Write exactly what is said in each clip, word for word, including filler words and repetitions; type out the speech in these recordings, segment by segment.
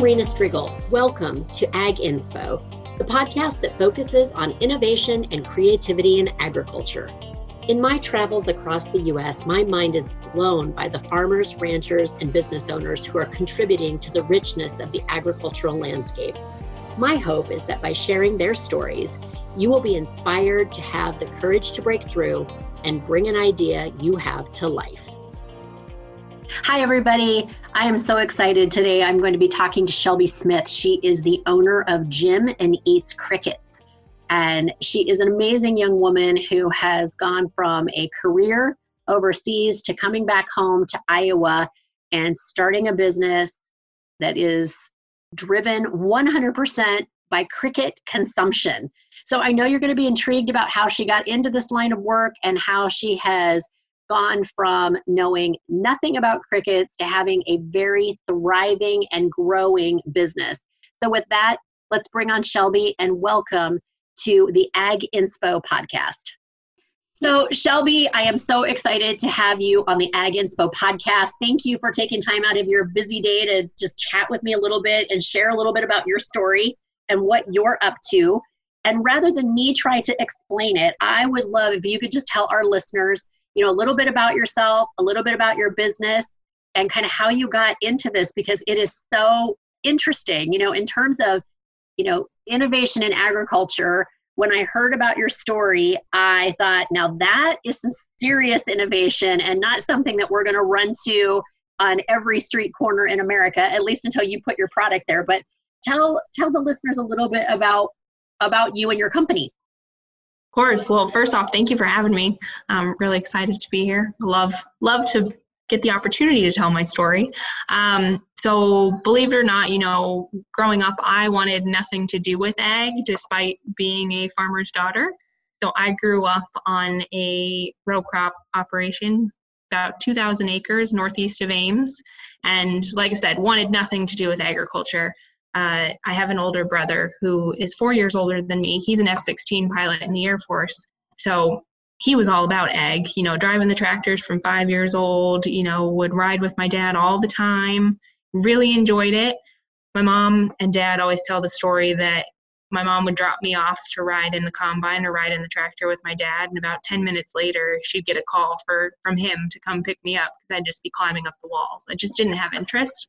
Rena Striegel. Welcome to Ag Inspo, the podcast that focuses on innovation and creativity in agriculture. In my travels across the U S, my mind is blown by the farmers, ranchers, and business owners who are contributing to the richness of the agricultural landscape. My hope is that by sharing their stories, you will be inspired to have the courage to break through and bring an idea you have to life. Hi, everybody. I am so excited today. I'm going to be talking to Shelby Smith. She is the owner of Jim and Eats Crickets. And she is an amazing young woman who has gone from a career overseas to coming back home to Iowa and starting a business that is driven one hundred percent by cricket consumption. So I know you're going to be intrigued about how she got into this line of work and how she has gone from knowing nothing about crickets to having a very thriving and growing business. So with that, let's bring on Shelby and welcome to the Ag Inspo podcast. So Shelby, I am so excited to have you on the Ag Inspo podcast. Thank you for taking time out of your busy day to just chat with me a little bit and share a little bit about your story and what you're up to. And rather than me try to explain it, I would love if you could just tell our listeners, you know, a little bit about yourself, a little bit about your business, and kind of how you got into this, because it is so interesting, you know, in terms of, you know, innovation in agriculture. When I heard about your story, I thought, now that is some serious innovation and not something that we're going to run to on every street corner in America, at least until you put your product there. But tell tell the listeners a little bit about about you and your company. Of course. Well, first off, thank you for having me. I'm really excited to be here. Love, love to get the opportunity to tell my story. Um, so believe it or not, you know, growing up, I wanted nothing to do with ag, despite being a farmer's daughter. So I grew up on a row crop operation, about two thousand acres northeast of Ames. And like I said, wanted nothing to do with agriculture. Uh, I have an older brother who is four years older than me. He's an F sixteen pilot in the Air Force. So he was all about ag, you know, driving the tractors from five years old, you know, would ride with my dad all the time, really enjoyed it. My mom and dad always tell the story that my mom would drop me off to ride in the combine or ride in the tractor with my dad. And about ten minutes later, she'd get a call for from him to come pick me up because I'd just be climbing up the walls. I just didn't have interest.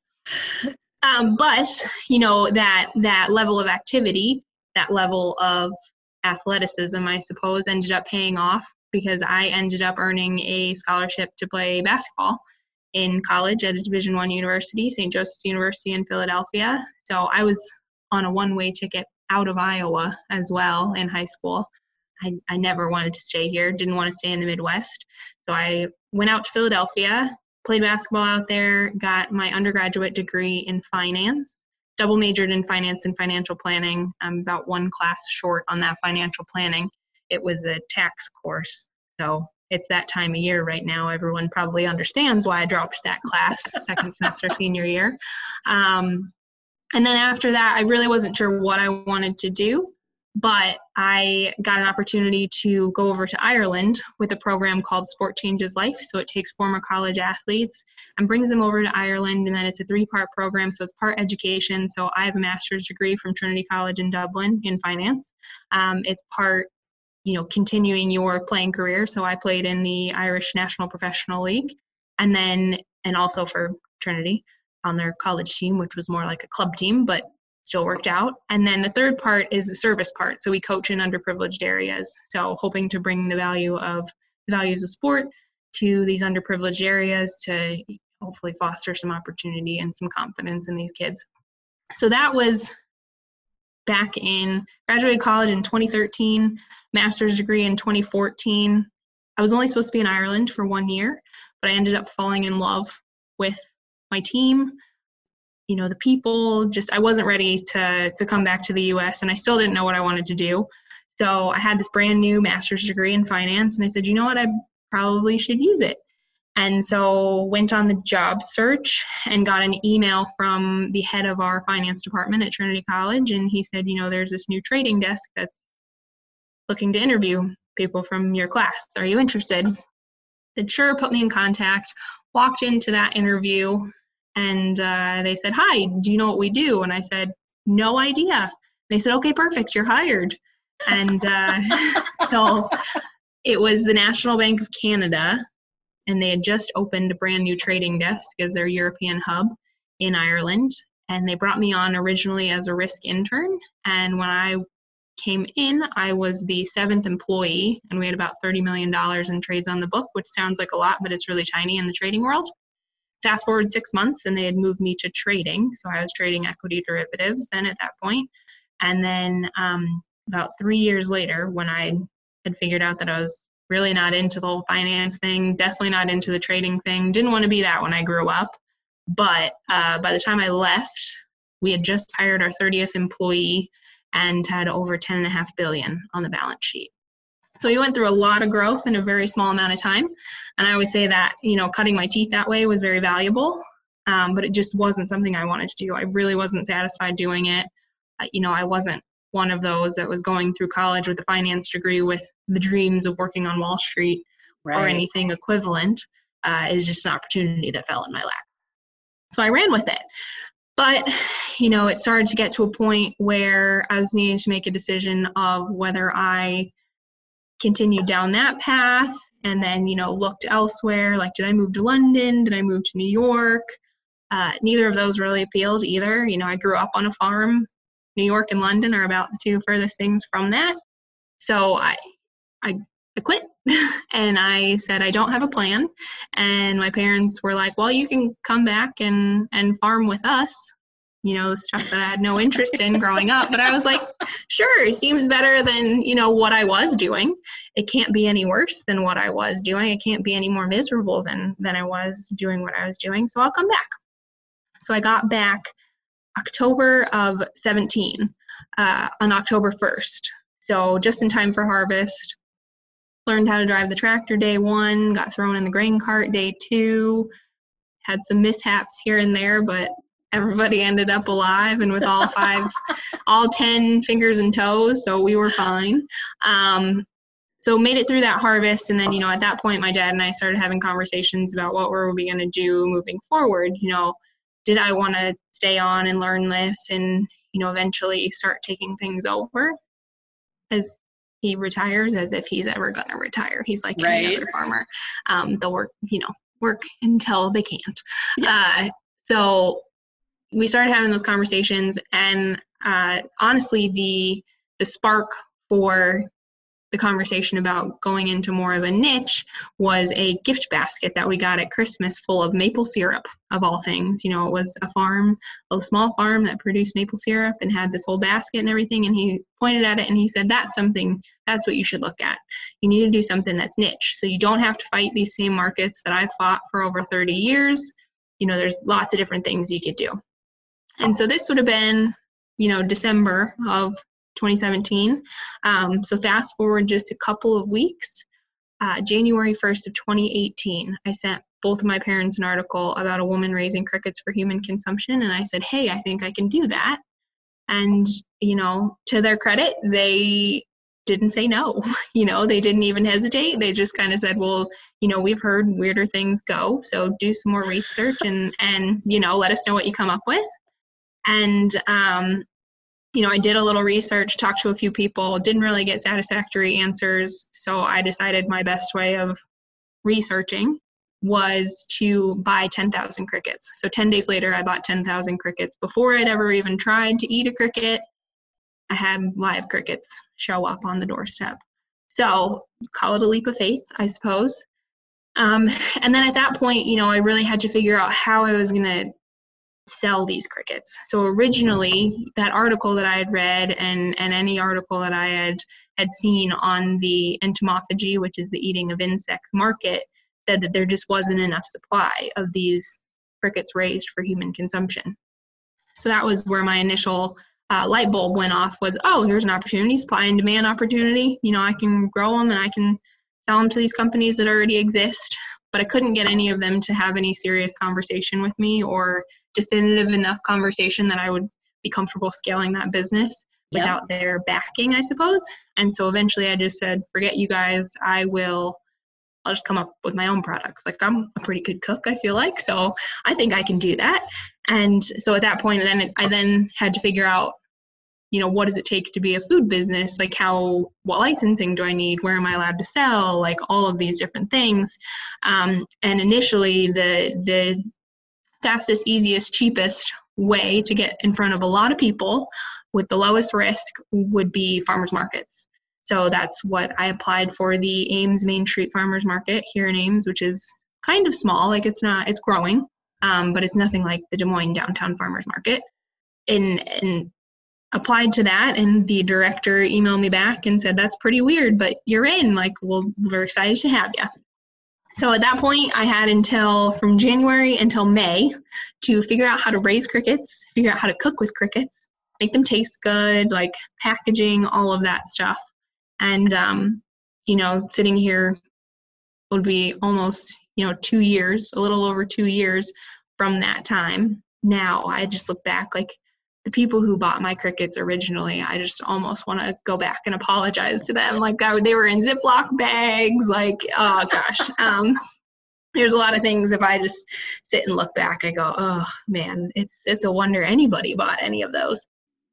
Um, but, you know, that that level of activity, that level of athleticism, I suppose, ended up paying off because I ended up earning a scholarship to play basketball in college at a Division I university, Saint Joseph's University in Philadelphia. So I was on a one-way ticket out of Iowa as well in high school. I, I never wanted to stay here, didn't want to stay in the Midwest. So I went out to Philadelphia, played basketball out there, got my undergraduate degree in finance, double majored in finance and financial planning. I'm about one class short on that financial planning. It was a tax course. So it's that time of year right now. Everyone probably understands why I dropped that class second semester senior year. Um, and then after that, I really wasn't sure what I wanted to do. But I got an opportunity to go over to Ireland with a program called Sport Changes Life. So it takes former college athletes and brings them over to Ireland. And then it's a three-part program. So it's part education. So I have a master's degree from Trinity College in Dublin in finance. Um, it's part, you know, continuing your playing career. So I played in the Irish National Professional League. And then, and also for Trinity on their college team, which was more like a club team, but still worked out. And then the third part is the service part. So we coach in underprivileged areas. So hoping to bring the value of the values of sport to these underprivileged areas to hopefully foster some opportunity and some confidence in these kids. So that was back in, graduated college in twenty thirteen, master's degree in twenty fourteen. I was only supposed to be in Ireland for one year, but I ended up falling in love with my team, you know, the people. Just, I wasn't ready to to come back to the U S and I still didn't know what I wanted to do. So I had this brand new master's degree in finance and I said, you know what, I probably should use it. And so went on the job search and got an email from the head of our finance department at Trinity College. And he said, you know, there's this new trading desk that's looking to interview people from your class. Are you interested? Said, sure, put me in contact. Walked into that interview And uh, they said, hi, do you know what we do? And I said, no idea. They said, okay, perfect, you're hired. And uh, so it was the National Bank of Canada, and they had just opened a brand new trading desk as their European hub in Ireland. And they brought me on originally as a risk intern. And when I came in, I was the seventh employee, and we had about thirty million dollars in trades on the book, which sounds like a lot, but it's really tiny in the trading world. Fast forward six months, and they had moved me to trading. So I was trading equity derivatives then at that point. And then um, about three years later, when I had figured out that I was really not into the whole finance thing, definitely not into the trading thing, didn't want to be that when I grew up. But uh, by the time I left, we had just hired our thirtieth employee and had over ten and a half billion on the balance sheet. So we went through a lot of growth in a very small amount of time. And I always say that, you know, cutting my teeth that way was very valuable, um, but it just wasn't something I wanted to do. I really wasn't satisfied doing it. Uh, you know, I wasn't one of those that was going through college with a finance degree with the dreams of working on Wall Street right. or anything equivalent. Uh, it was just an opportunity that fell in my lap. So I ran with it. But, you know, it started to get to a point where I was needing to make a decision of whether I continued down that path and then, you know, looked elsewhere. Like, did I move to London? Did I move to New York? Uh, neither of those really appealed either. You know, I grew up on a farm. New York and London are about the two furthest things from that. So I, I, I quit and I said, I don't have a plan. And my parents were like, well, you can come back and, and farm with us. You know, stuff that I had no interest in growing up. But I was like, sure, it seems better than, you know, what I was doing. It can't be any worse than what I was doing. It can't be any more miserable than, than I was doing what I was doing. So I'll come back. So I got back October of seventeen, uh, on October first. So just in time for harvest. Learned how to drive the tractor day one, got thrown in the grain cart day two, had some mishaps here and there, but everybody ended up alive and with all five, all ten fingers and toes, so we were fine. Um, so made it through that harvest, and then, you know, at that point, my dad and I started having conversations about what were we going to do moving forward. You know, did I want to stay on and learn this and, you know, eventually start taking things over as he retires, as if he's ever going to retire. He's like right. any other farmer. Um, they'll work, you know, work until they can't. Yeah. Uh, so we started having those conversations, and uh, honestly, the the spark for the conversation about going into more of a niche was a gift basket that we got at Christmas full of maple syrup, of all things. You know, it was a farm, a small farm that produced maple syrup and had this whole basket and everything. And he pointed at it and he said, that's something, that's what you should look at. You need to do something that's niche. So you don't have to fight these same markets that I've fought for over thirty years. You know, there's lots of different things you could do. And so this would have been, you know, December of twenty seventeen. Um, so fast forward just a couple of weeks, uh, January first of twenty eighteen, I sent both of my parents an article about a woman raising crickets for human consumption. And I said, hey, I think I can do that. And, you know, to their credit, they didn't say no. You know, they didn't even hesitate. They just kind of said, well, you know, we've heard weirder things go, so do some more research and, and, you know, let us know what you come up with. And, um, you know, I did a little research, talked to a few people, didn't really get satisfactory answers. So I decided my best way of researching was to buy ten thousand crickets. So ten days later, I bought ten thousand crickets. Before I'd ever even tried to eat a cricket, I had live crickets show up on the doorstep. So call it a leap of faith, I suppose. Um, and then at that point, you know, I really had to figure out how I was going to sell these crickets. So originally, that article that I had read and, and any article that I had, had seen on the entomophagy, which is the eating of insects market, said that there just wasn't enough supply of these crickets raised for human consumption. So that was where my initial uh, light bulb went off with, oh, here's an opportunity, supply and demand opportunity. You know, I can grow them and I can sell them to these companies that already exist. But I couldn't get any of them to have any serious conversation with me or definitive enough conversation that I would be comfortable scaling that business yep. without their backing, I suppose. And so eventually I just said, forget you guys, I will I'll just come up with my own products. Like, I'm a pretty good cook, I feel like, so I think I can do that. And so at that point, then it, I then had to figure out, you know, what does it take to be a food business? Like, how, what licensing do I need? Where am I allowed to sell? Like, all of these different things. Um, and initially, the the fastest, easiest, cheapest way to get in front of a lot of people with the lowest risk would be farmers markets. So that's what I applied for, the Ames Main Street Farmers Market here in Ames, which is kind of small. Like, it's not, it's growing, um, but it's nothing like the Des Moines Downtown Farmers Market. And, and applied to that, and the director emailed me back and said, that's pretty weird, but you're in. Like, well, we're excited to have you. So at that point, I had until from January until May to figure out how to raise crickets, figure out how to cook with crickets, make them taste good, like packaging, all of that stuff. And, um, you know, sitting here would be almost, you know, two years, a little over two years from that time. Now I just look back, like, the people who bought my crickets originally, I just almost want to go back and apologize to them. Like, I, they were in Ziploc bags, like, oh gosh. Um, there's a lot of things, if I just sit and look back, I go, oh man, it's, it's a wonder anybody bought any of those.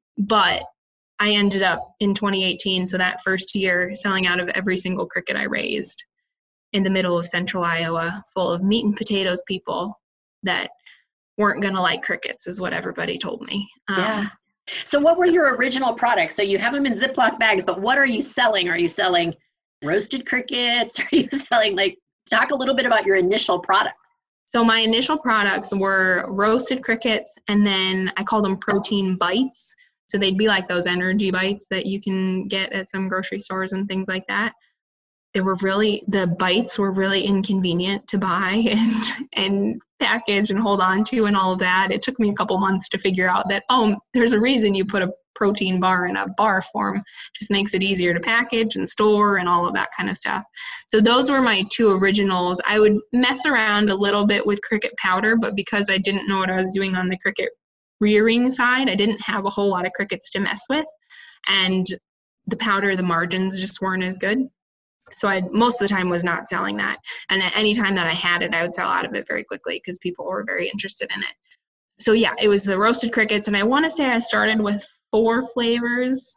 But I ended up in twenty eighteen, so that first year, selling out of every single cricket I raised in the middle of central Iowa, full of meat and potatoes people that weren't going to like crickets, is what everybody told me. Um, yeah. So what were so, your original products? So you have them in Ziploc bags, but what are you selling? Are you selling roasted crickets? Are you selling, like, talk a little bit about your initial products. So my initial products were roasted crickets, and then I call them protein bites. So they'd be like those energy bites that you can get at some grocery stores and things like that. They were really, the bites were really inconvenient to buy and and package and hold on to and all of that. It took me a couple months to figure out that, oh, there's a reason you put a protein bar in a bar form. It just makes it easier to package and store and all of that kind of stuff. So those were my two originals. I would mess around a little bit with cricket powder, but because I didn't know what I was doing on the cricket rearing side, I didn't have a whole lot of crickets to mess with. And the powder, the margins just weren't as good. So I most of the time was not selling that. And at any time that I had it, I would sell out of it very quickly because people were very interested in it. So yeah, it was the roasted crickets. And I want to say I started with four flavors,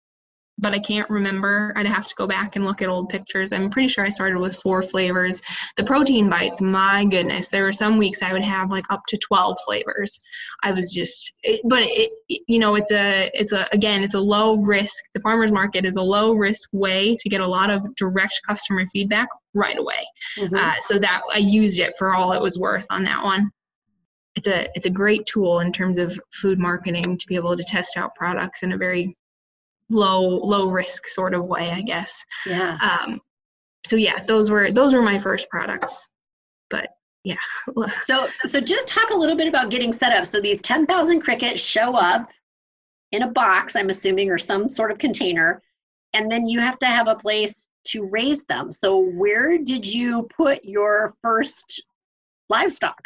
but I can't remember. I'd have to go back and look at old pictures. I'm pretty sure I started with four flavors. The protein bites, my goodness, there were some weeks I would have like up to twelve flavors. I was just, it, but it, it, you know, it's a, it's a, again, it's a low risk. The farmer's market is a low risk way to get a lot of direct customer feedback right away. Mm-hmm. Uh, so that I used it for all it was worth on that one. It's a, it's a great tool in terms of food marketing to be able to test out products in a very low low risk sort of way, I guess. Yeah. Um so yeah, those were those were my first products. But yeah. so so just talk a little bit about getting set up. So these ten thousand crickets show up in a box, I'm assuming, or some sort of container, and then you have to have a place to raise them. So where did you put your first livestock?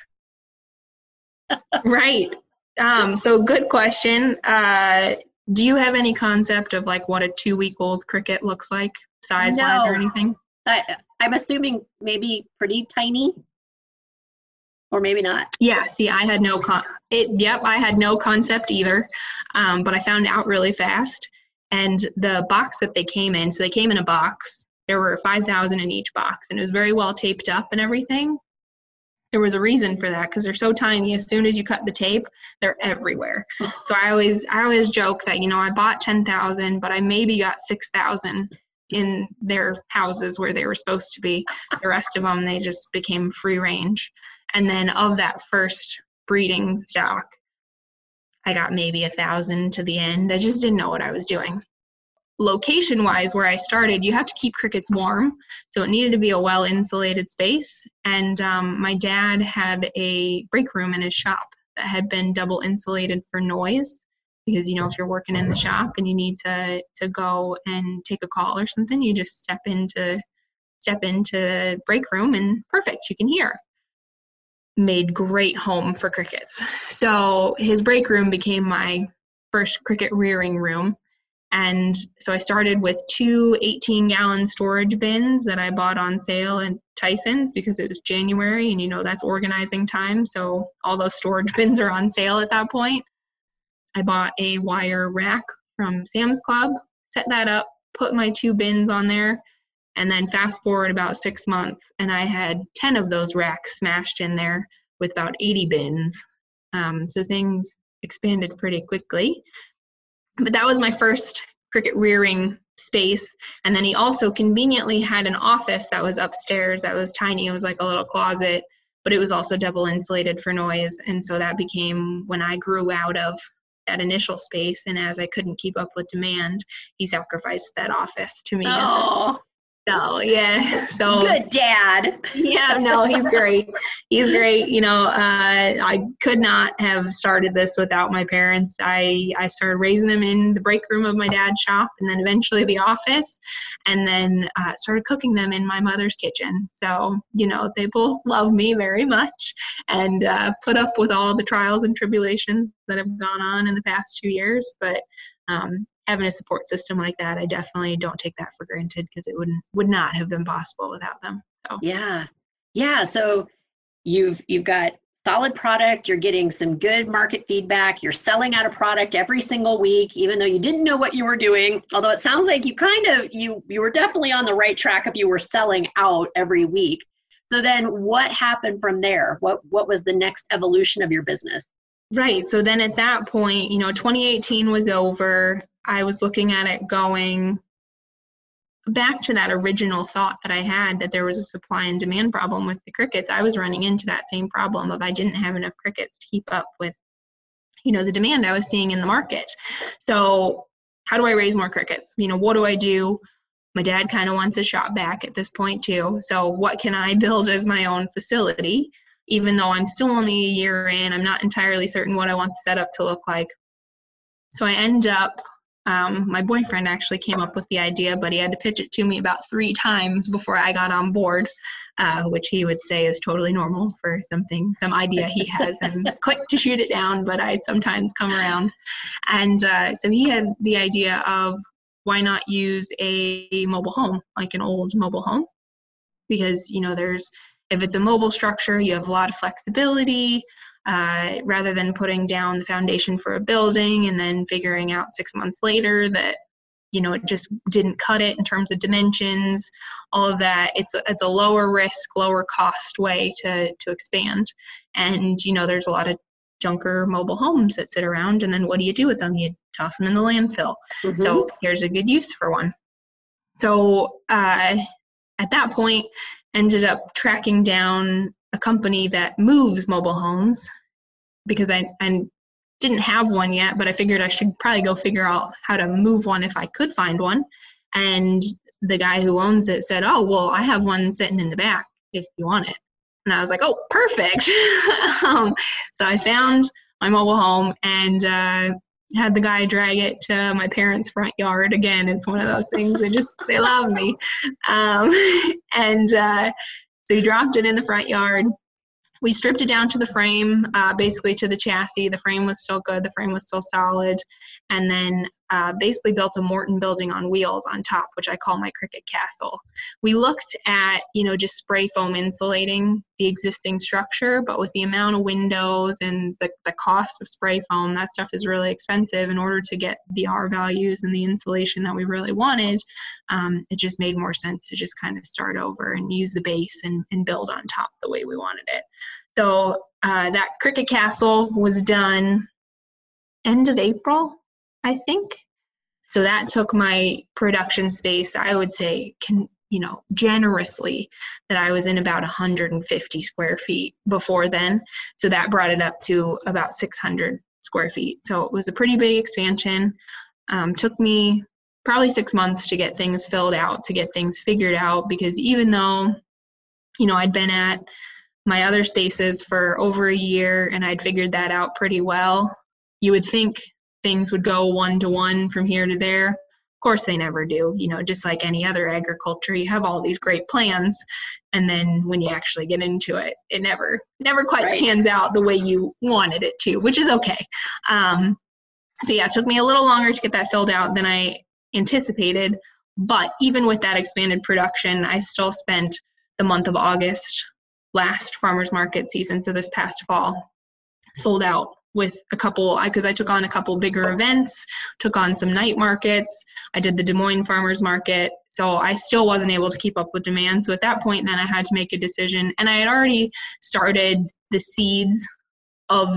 Right. Um so good question. Uh Do you have any concept of like what a two-week-old cricket looks like, size-wise, no. or anything? I, I'm assuming maybe pretty tiny, or maybe not. Yeah. See, I had no con. It. Yep, I had no concept either, um, but I found out really fast. And the box that they came in, so they came in a box. There were five thousand in each box, and it was very well taped up and everything. There was a reason for that because they're so tiny. As soon as you cut the tape, they're everywhere. So I always, I always joke that, you know, I bought ten thousand, but I maybe got six thousand in their houses where they were supposed to be. The rest of them, they just became free range. And then of that first breeding stock, I got maybe a thousand to the end. I just didn't know what I was doing. Location-wise, where I started, you have to keep crickets warm, so it needed to be a well-insulated space. And um, my dad had a break room in his shop that had been double insulated for noise, because, you know, if you're working in the shop and you need to to go and take a call or something, you just step into step into the break room and perfect, you can hear. Made great home for crickets. So his break room became my first cricket rearing room. And so I started with two eighteen gallon storage bins that I bought on sale at Tyson's because it was January and, you know, that's organizing time. So all those storage bins are on sale at that point. I bought a wire rack from Sam's Club, set that up, put my two bins on there, and then fast forward about six months and I had ten of those racks smashed in there with about eighty bins. Um, so things expanded pretty quickly. But that was my first cricket rearing space. And then he also conveniently had an office that was upstairs that was tiny. It was like a little closet, but it was also double insulated for noise. And so that became when I grew out of that initial space. And as I couldn't keep up with demand, he sacrificed that office to me. Oh. So yeah, so good dad. Yeah, no, he's great. He's great. You know, uh, I could not have started this without my parents. I, I started raising them in the break room of my dad's shop and then eventually the office, and then uh, started cooking them in my mother's kitchen. So, you know, they both love me very much and uh, put up with all the trials and tribulations that have gone on in the past two years. But um, having a support system like that, I definitely don't take that for granted because it wouldn't would not have been possible without them. So yeah, yeah. So you've you've got solid product. You're getting some good market feedback. You're selling out a product every single week, even though you didn't know what you were doing. Although it sounds like you kind of you you were definitely on the right track if you were selling out every week. So then, what happened from there? What what was the next evolution of your business? Right. So then at that point, you know, twenty eighteen was over. I was looking at it going back to that original thought that I had that there was a supply and demand problem with the crickets. I was running into that same problem of I didn't have enough crickets to keep up with, you know, the demand I was seeing in the market. So how do I raise more crickets? You know, what do I do? My dad kind of wants a shop back at this point too. So what can I build as my own facility? Even though I'm still only a year in, I'm not entirely certain what I want the setup to look like. So I end up, um, my boyfriend actually came up with the idea, but he had to pitch it to me about three times before I got on board, uh, which he would say is totally normal for something, some idea he has. I'm quick to shoot it down, but I sometimes come around. And uh, so he had the idea of why not use a mobile home, like an old mobile home? Because, you know, there's, if it's a mobile structure, you have a lot of flexibility. Uh, rather than putting down the foundation for a building and then figuring out six months later that, you know, it just didn't cut it in terms of dimensions, all of that. It's a, it's a lower risk, lower cost way to, to expand. And, you know, there's a lot of junker mobile homes that sit around, and then what do you do with them? You toss them in the landfill. Mm-hmm. So here's a good use for one. So uh, at that point, ended up tracking down a company that moves mobile homes because I, I didn't have one yet, but I figured I should probably go figure out how to move one if I could find one. And the guy who owns it said, oh, well, I have one sitting in the back if you want it. And I was like, oh, perfect. um, so I found my mobile home and uh, had the guy drag it to my parents' front yard. Again, it's one of those things, they just, they love me. Um, and uh, so he dropped it in the front yard. We stripped it down to the frame, uh, basically to the chassis. The frame was still good. The frame was still solid. And then uh, basically built a Morton building on wheels on top, which I call my Cricket Castle. We looked at, you know, just spray foam insulating the existing structure, but with the amount of windows and the, the cost of spray foam, that stuff is really expensive. In order to get the R values and the insulation that we really wanted, um, it just made more sense to just kind of start over and use the base and, and build on top the way we wanted it. So uh, that Cricket Castle was done end of April, I think. So that took my production space, I would say, can, you know, generously, that I was in about one hundred fifty square feet before then. So that brought it up to about six hundred square feet. So it was a pretty big expansion. Um, took me probably six months to get things filled out, to get things figured out, because even though, you know, I'd been at my other spaces for over a year and I'd figured that out pretty well, you would think things would go one to one from here to there. Of course they never do. You know, just like any other agriculture, you have all these great plans, and then when you actually get into it, it never never quite right. pans out the way you wanted it to, which is okay. Um, so yeah, it took me a little longer to get that filled out than I anticipated. But even with that expanded production, I still spent the month of August, last farmers market season, so this past fall, sold out with a couple, because I, I took on a couple bigger events, took on some night markets. I did the Des Moines Farmers Market. So I still wasn't able to keep up with demand. So at that point, then I had to make a decision. And I had already started the seeds of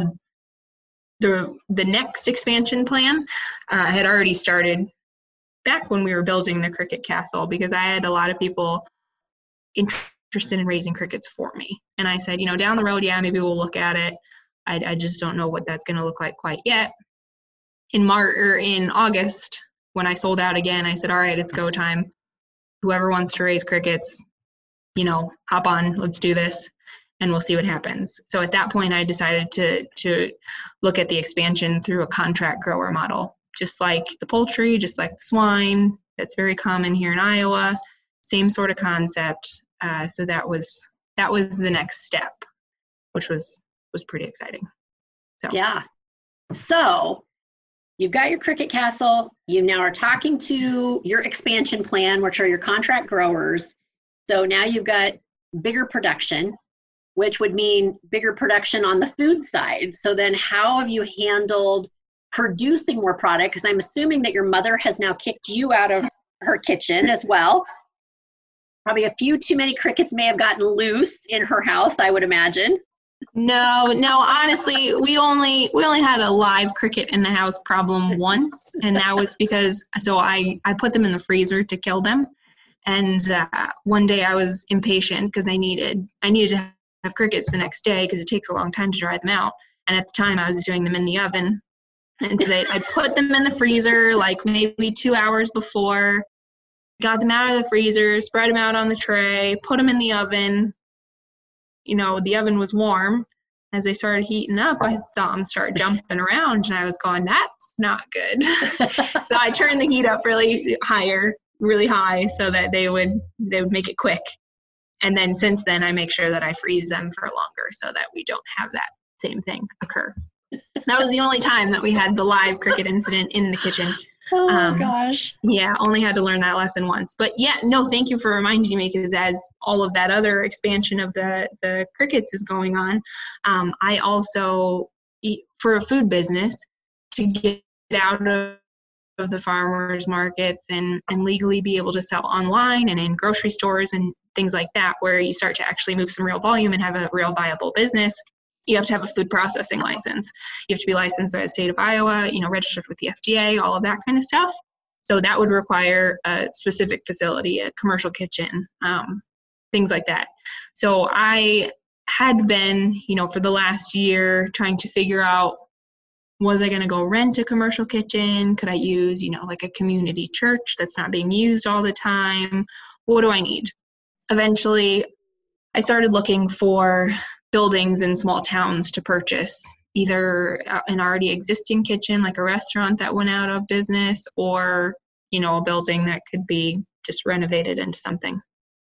the the next expansion plan. Uh, I had already started back when we were building the cricket castle, because I had a lot of people interested in raising crickets for me. And I said, you know, down the road, yeah, maybe we'll look at it. I, I just don't know what that's going to look like quite yet. In March or in August, when I sold out again, I said, all right, it's go time. Whoever wants to raise crickets, you know, hop on, let's do this, and we'll see what happens. So at that point, I decided to to look at the expansion through a contract grower model, just like the poultry, just like the swine. That's very common here in Iowa. Same sort of concept. Uh, so that was that was the next step, which was was pretty exciting. So yeah. So you've got your cricket castle. You now are talking to your expansion plan, which are your contract growers. So now you've got bigger production, which would mean bigger production on the food side. So then how have you handled producing more product? Because I'm assuming that your mother has now kicked you out of her kitchen as well. Probably a few too many crickets may have gotten loose in her house, I would imagine. No, no, honestly, we only we only had a live cricket in the house problem once, and that was because, so I, I put them in the freezer to kill them. And uh, one day I was impatient because I needed I needed to have crickets the next day because it takes a long time to dry them out. And at the time I was doing them in the oven. And so they, I put them in the freezer like maybe two hours before, got them out of the freezer, spread them out on the tray, put them in the oven. You know, the oven was warm. As they started heating up, I saw them start jumping around, and I was going, that's not good. So I turned the heat up really higher, really high, so that they would they would make it quick. And then since then, I make sure that I freeze them for longer so that we don't have that same thing occur. That was the only time that we had the live cricket incident in the kitchen. Oh my um, gosh. Yeah, only had to learn that lesson once. But yeah, no, thank you for reminding me, because as all of that other expansion of the, the crickets is going on, um, I also, for a food business, to get out of of the farmers markets and, and legally be able to sell online and in grocery stores and things like that, where you start to actually move some real volume and have a real viable business, you have to have a food processing license. You have to be licensed by the state of Iowa, you know, registered with the F D A, all of that kind of stuff. So that would require a specific facility, a commercial kitchen, um, things like that. So I had been, you know, for the last year trying to figure out, was I going to go rent a commercial kitchen? Could I use, you know, like a community church that's not being used all the time? What do I need? Eventually, I started looking for buildings in small towns to purchase, either an already existing kitchen, like a restaurant that went out of business, or, you know, a building that could be just renovated into something.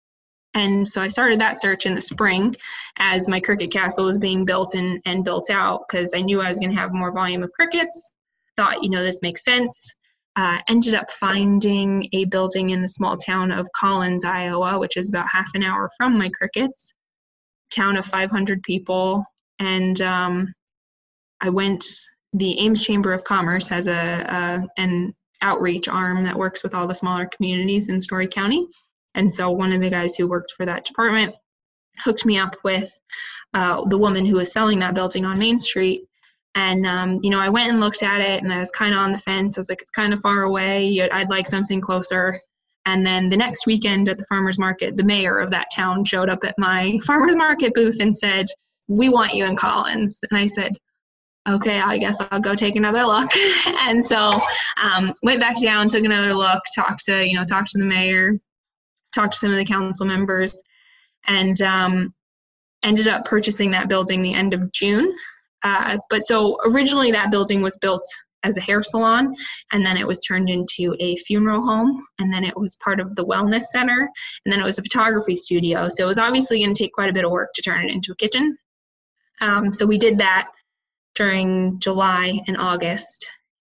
And so I started that search in the spring as my cricket castle was being built and, and built out, because I knew I was going to have more volume of crickets. Thought, you know, this makes sense. Uh, ended up finding a building in the small town of Collins, Iowa, which is about half an hour from my crickets, town of five hundred people. And um, I went, the Ames Chamber of Commerce has a, a an outreach arm that works with all the smaller communities in Story County. And so one of the guys who worked for that department hooked me up with uh, the woman who was selling that building on Main Street. And, um, you know, I went and looked at it, and I was kind of on the fence. I was like, it's kind of far away. I'd like something closer. And then the next weekend at the farmer's market, the mayor of that town showed up at my farmer's market booth and said, we want you in Collins. And I said, okay, I guess I'll go take another look. And so um, went back down, took another look, talked to, you know, talked to the mayor, talked to some of the council members, and um, ended up purchasing that building the end of June. Uh, but so originally that building was built as a hair salon, and then it was turned into a funeral home, and then it was part of the wellness center, and then it was a photography studio. So it was obviously going to take quite a bit of work to turn it into a kitchen. Um, so we did that during July and August.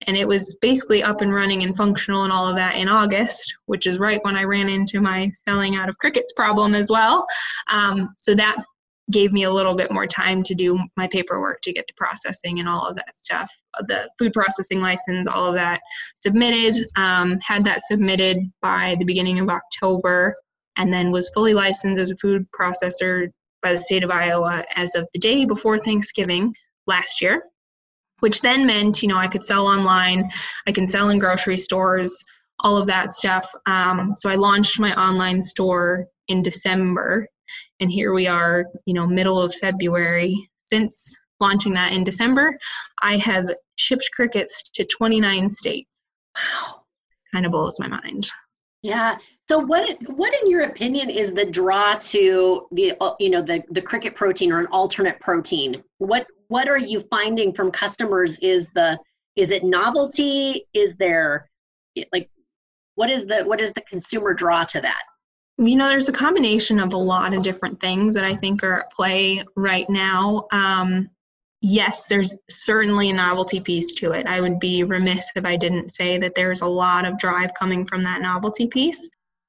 And it was basically up and running and functional and all of that in August, which is right when I ran into my selling out of crickets problem as well. Um, so that gave me a little bit more time to do my paperwork to get the processing and all of that stuff. The food processing license, all of that submitted, um, had that submitted by the beginning of October, and then was fully licensed as a food processor by the state of Iowa as of the day before Thanksgiving last year, which then meant, you know, I could sell online, I can sell in grocery stores, all of that stuff. Um, so I launched my online store in December, and here we are, you know, middle of February. Since launching that in December, I have shipped crickets to twenty-nine states. Wow. Kind of blows my mind. Yeah. So what, what in your opinion is the draw to the, you know, the, the cricket protein or an alternate protein? What, what are you finding from customers? Is the, is it novelty? Is there like, what is the, what is the consumer draw to that? You know, there's a combination of a lot of different things that I think are at play right now. Um, yes, there's certainly a novelty piece to it. I would be remiss if I didn't say that there's a lot of drive coming from that novelty piece.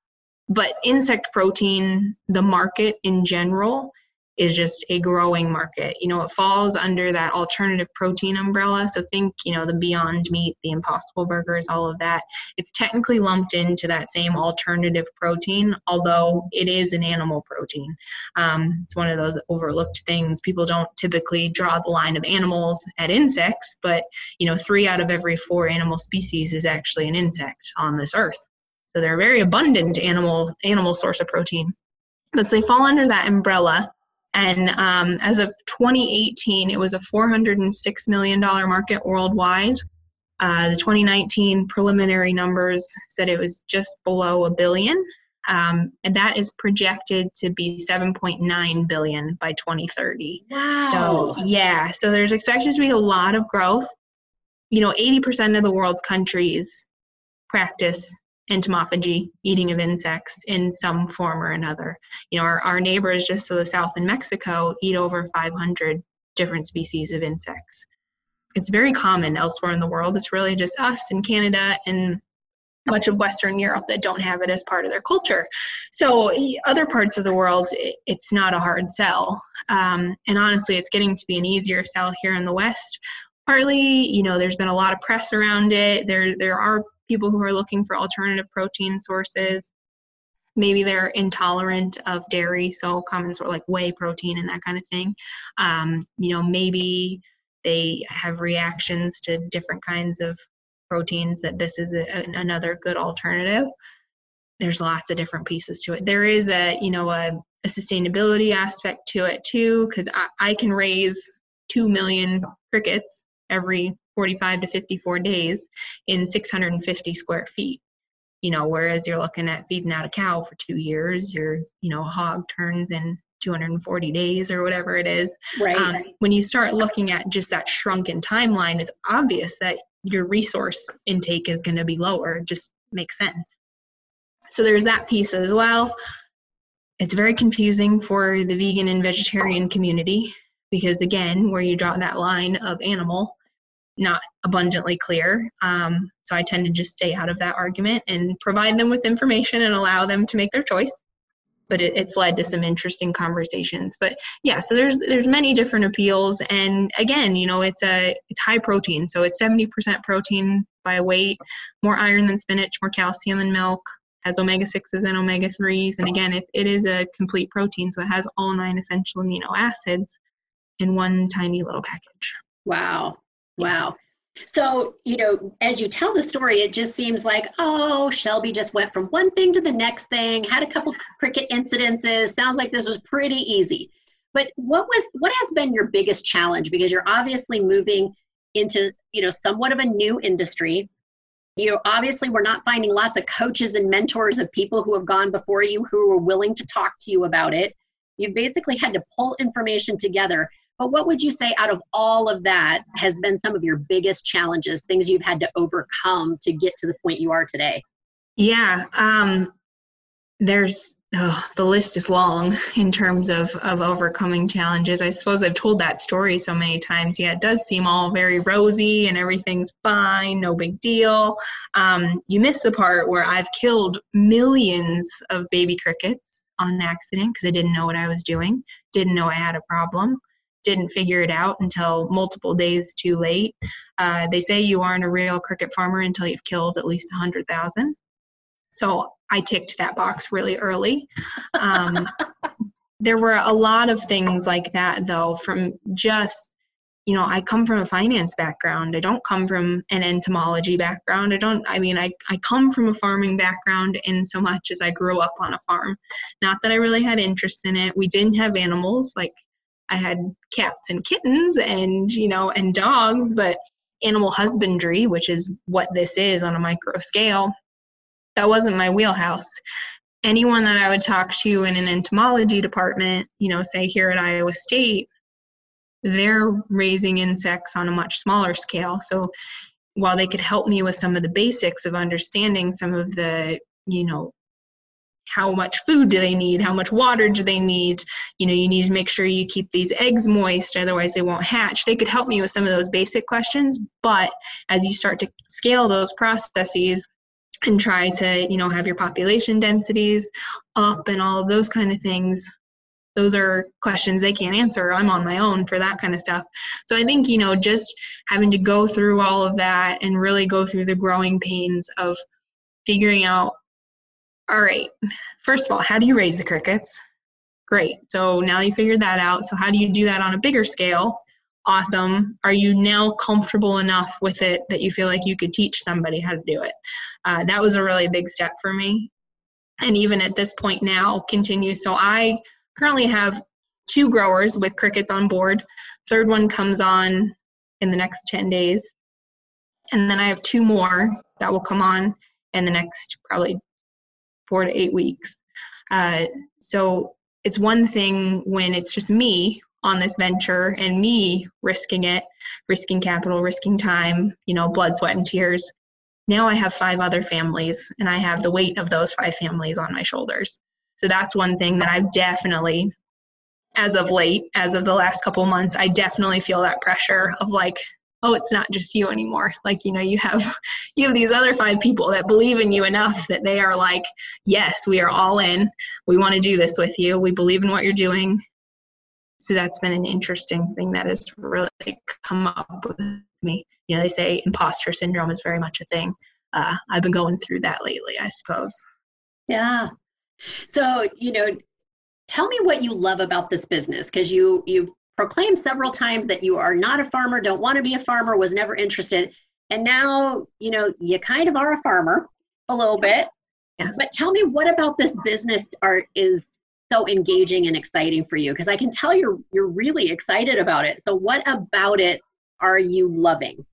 But insect protein, the market in general, is just a growing market. You know, it falls under that alternative protein umbrella. So think, you know, the Beyond Meat, the Impossible Burgers, all of that. It's technically lumped into that same alternative protein, although it is an animal protein. Um, it's one of those overlooked things. People don't typically draw the line of animals at insects, but, you know, three out of every four animal species is actually an insect on this earth. So they're a very abundant animal, animal source of protein. But so they fall under that umbrella. And um, as of twenty eighteen, it was a four hundred six million dollars market worldwide. Uh, the twenty nineteen preliminary numbers said it was just below a billion. Um, and that is projected to be seven point nine billion dollars by twenty thirty. Wow. So yeah, so there's expected to be a lot of growth. You know, eighty percent of the world's countries practice entomophagy, eating of insects in some form or another. You know, our, our neighbors just to the south in Mexico eat over five hundred different species of insects. It's very common elsewhere in the world. It's really just us in Canada and much of Western Europe that don't have it as part of their culture. So other parts of the world, it, it's not a hard sell. Um, and honestly, it's getting to be an easier sell here in the West. Partly, you know, there's been a lot of press around it. There, there are people who are looking for alternative protein sources. Maybe they're intolerant of dairy, so common sort of like whey protein and that kind of thing. Um, you know, maybe they have reactions to different kinds of proteins that this is a, another good alternative. There's lots of different pieces to it. There is a, you know, a, a sustainability aspect to it too, because I, I can raise two million crickets every forty-five to fifty-four days in six hundred fifty square feet. You know, whereas you're looking at feeding out a cow for two years, your, you know, hog turns in two hundred forty days or whatever it is. Right. Um, when you start looking at just that shrunken timeline, it's obvious that your resource intake is going to be lower. It just makes sense. So there's that piece as well. It's very confusing for the vegan and vegetarian community because, again, where you draw that line of animal, not abundantly clear. Um, so I tend to just stay out of that argument and provide them with information and allow them to make their choice. But it, it's led to some interesting conversations. But yeah, so there's there's many different appeals. And again, you know, it's a it's high protein. So it's seventy percent protein by weight, more iron than spinach, more calcium than milk, has omega sixes and omega threes. And again, it, it is a complete protein. So it has all nine essential amino acids in one tiny little package. Wow. Wow. So, you know, as you tell the story, it just seems like, oh, Shelby just went from one thing to the next thing, had a couple cricket incidences. Sounds like this was pretty easy. But what was, what has been your biggest challenge? Because you're obviously moving into, you know, somewhat of a new industry. You know, obviously we're not finding lots of coaches and mentors of people who have gone before you who are willing to talk to you about it. You've basically had to pull information together. But what would you say out of all of that has been some of your biggest challenges, things you've had to overcome to get to the point you are today? Yeah, um, there's oh, the list is long in terms of, of overcoming challenges. I suppose I've told that story so many times. Yeah, it does seem all very rosy and everything's fine, no big deal. Um, you miss the part where I've killed millions of baby crickets on accident because I didn't know what I was doing, didn't know I had a problem, didn't figure it out until multiple days too late. Uh, they say you aren't a real cricket farmer until you've killed at least one hundred thousand. So I ticked that box really early. Um, there were a lot of things like that, though, from just, you know, I come from a finance background. I don't come from an entomology background. I don't, I mean, I, I come from a farming background in so much as I grew up on a farm. Not that I really had interest in it. We didn't have animals. Like, I had cats and kittens and, you know, and dogs, but animal husbandry, which is what this is on a micro scale, that wasn't my wheelhouse. Anyone that I would talk to in an entomology department, you know, say here at Iowa State, they're raising insects on a much smaller scale. So while they could help me with some of the basics of understanding some of the, you know, how much food do they need? How much water do they need? You know, you need to make sure you keep these eggs moist, otherwise they won't hatch. They could help me with some of those basic questions, but as you start to scale those processes and try to, you know, have your population densities up and all of those kind of things, those are questions they can't answer. I'm on my own for that kind of stuff. So I think, you know, just having to go through all of that and really go through the growing pains of figuring out, all right, first of all, how do you raise the crickets? Great. So now you figured that out. So how do you do that on a bigger scale? Awesome. Are you now comfortable enough with it that you feel like you could teach somebody how to do it? Uh, that was a really big step for me. And even at this point now continues. So I currently have two growers with crickets on board. Third one comes on in the next ten days. And then I have two more that will come on in the next probably four to eight weeks. Uh, so it's one thing when it's just me on this venture and me risking it, risking capital, risking time, you know, blood, sweat, and tears. Now I have five other families and I have the weight of those five families on my shoulders. So that's one thing that I've definitely, as of late, as of the last couple months, I definitely feel that pressure of like, oh, it's not just you anymore. Like, you know, you have, you have these other five people that believe in you enough that they are like, yes, we are all in. We want to do this with you. We believe in what you're doing. So that's been an interesting thing that has really come up with me. You know, they say imposter syndrome is very much a thing. Uh, I've been going through that lately, I suppose. Yeah. So, you know, tell me what you love about this business, because you, you've proclaimed several times that you are not a farmer, don't want to be a farmer, was never interested. And now, you know, you kind of are a farmer a little bit. Yes. But tell me what about this business are, is so engaging and exciting for you? Because I can tell you're you're really excited about it. So what about it are you loving?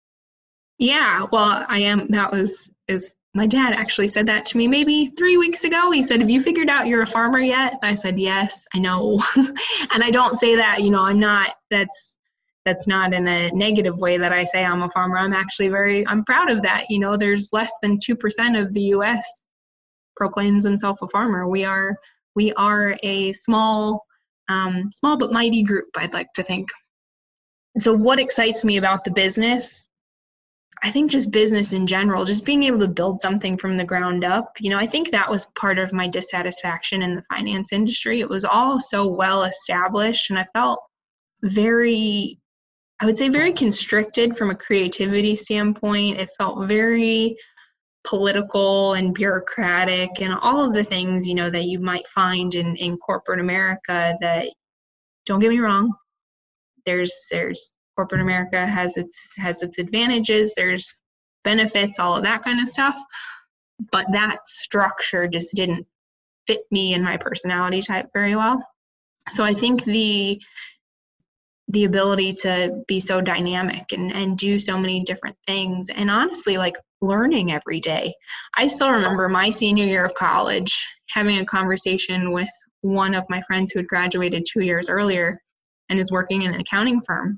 Yeah, well, I am. That was is my dad actually said that to me maybe three weeks ago. He said, "Have you figured out you're a farmer yet?" I said, "Yes, I know." And I don't say that, you know, I'm not. That's that's not in a negative way that I say I'm a farmer. I'm actually very. I'm proud of that. You know, there's less than two percent of the U S proclaims themselves a farmer. We are. We are a small, um, small but mighty group, I'd like to think. And so what excites me about the business, I think just business in general, just being able to build something from the ground up. You know, I think that was part of my dissatisfaction in the finance industry. It was all so well established, and I felt very, I would say very constricted from a creativity standpoint. It felt very political and bureaucratic and all of the things, you know, that you might find in, in corporate America that, don't get me wrong, there's, there's corporate America has its, has its advantages, there's benefits, all of that kind of stuff. But that structure just didn't fit me and my personality type very well. So I think the, the ability to be so dynamic and, and do so many different things, and honestly, like learning every day. I still remember my senior year of college having a conversation with one of my friends who had graduated two years earlier and is working in an accounting firm.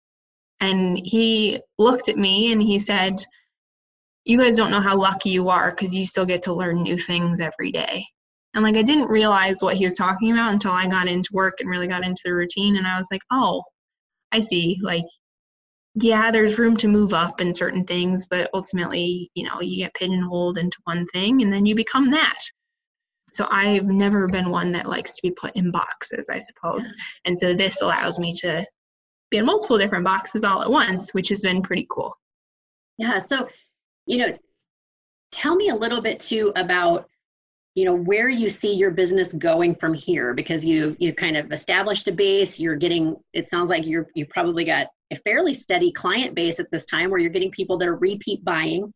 And he looked at me and he said, "You guys don't know how lucky you are because you still get to learn new things every day." And like, I didn't realize what he was talking about until I got into work and really got into the routine. And I was like, oh, I see. Like, yeah, there's room to move up in certain things, but ultimately, you know, you get pigeonholed into one thing and then you become that. So I've never been one that likes to be put in boxes, I suppose. And so this allows me to be in multiple different boxes all at once, which has been pretty cool. Yeah. So, you know, tell me a little bit too about, you know, where you see your business going from here, because you, you kind of established a base, you're getting, it sounds like you're, you probably got a fairly steady client base at this time where you're getting people that are repeat buying.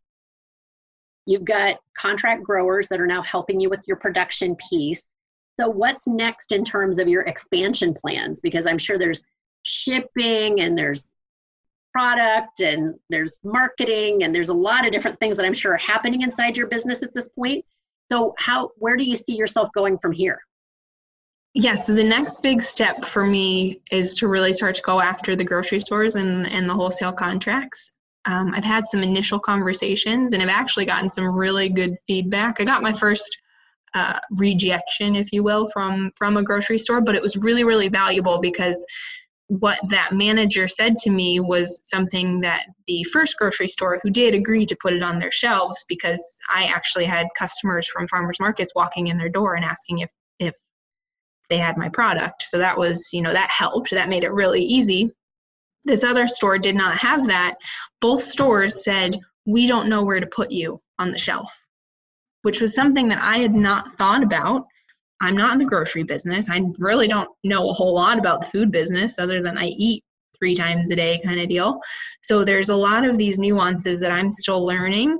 You've got contract growers that are now helping you with your production piece. So what's next in terms of your expansion plans? Because I'm sure there's shipping and there's product and there's marketing and there's a lot of different things that I'm sure are happening inside your business at this point. So how, where do you see yourself going from here? Yeah, so the next big step for me is to really start to go after the grocery stores and, and the wholesale contracts. Um, I've had some initial conversations and I've actually gotten some really good feedback. I got my first uh, rejection, if you will, from, from a grocery store, but it was really, really valuable because what that manager said to me was something that the first grocery store, who did agree to put it on their shelves, because I actually had customers from farmers markets walking in their door and asking if, if they had my product. So that was, you know, that helped. That made it really easy. This other store did not have that. Both stores said, we don't know where to put you on the shelf, which was something that I had not thought about. I'm not in the grocery business. I really don't know a whole lot about the food business other than I eat three times a day kind of deal. So there's a lot of these nuances that I'm still learning